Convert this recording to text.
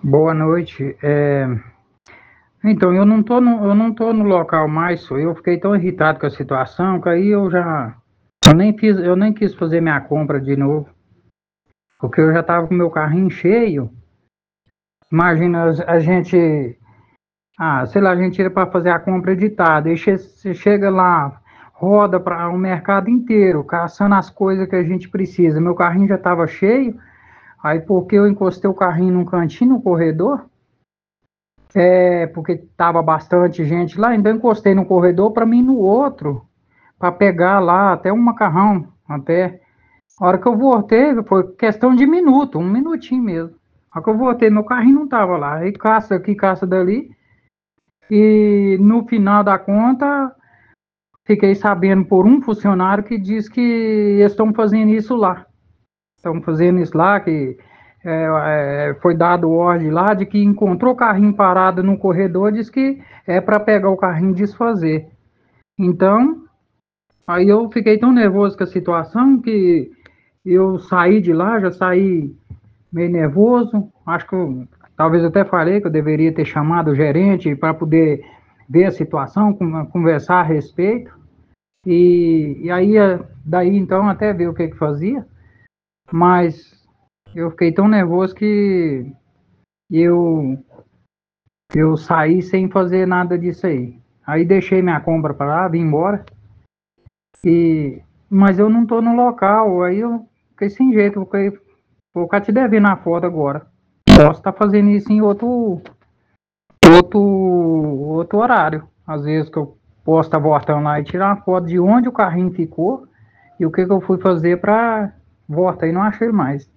Boa noite. Então, eu não tô no local mais, eu fiquei tão irritado com a situação que aí eu nem quis fazer minha compra de novo, porque eu já estava com meu carrinho cheio. Imagina a gente, sei lá, a gente ia para fazer a compra editada, aí você chega lá, roda para o mercado inteiro, caçando as coisas que a gente precisa. Meu carrinho já estava cheio, aí porque eu encostei o carrinho num cantinho no corredor. Porque tava bastante gente lá, então encostei no corredor para mim ir no outro, para pegar lá até um macarrão, até. A hora que eu voltei, foi questão de minuto, um minutinho mesmo. A hora que eu voltei, meu carrinho não tava lá. Aí caça aqui, caça dali. E no final da conta, fiquei sabendo por um funcionário que diz que eles estão fazendo isso lá. Estão fazendo isso lá, que foi dado ordem lá de que encontrou o carrinho parado no corredor, diz que é para pegar o carrinho e desfazer. Então, aí eu fiquei tão nervoso com a situação que eu saí de lá, já saí meio nervoso. Acho que talvez eu até falei que eu deveria ter chamado o gerente para poder ver a situação, conversar a respeito. E aí, daí então, até ver o que que fazia. Mas eu fiquei tão nervoso que eu, eu saí sem fazer nada disso aí. Aí deixei minha compra para lá, vim embora. Mas eu não tô no local, aí eu fiquei sem jeito, vou ficar te devendo a foto agora. Posso estar fazendo isso em outro horário. Às vezes que eu posso estar voltando lá e tirar uma foto de onde o carrinho ficou e o que que eu fui fazer para voltar e não achei mais.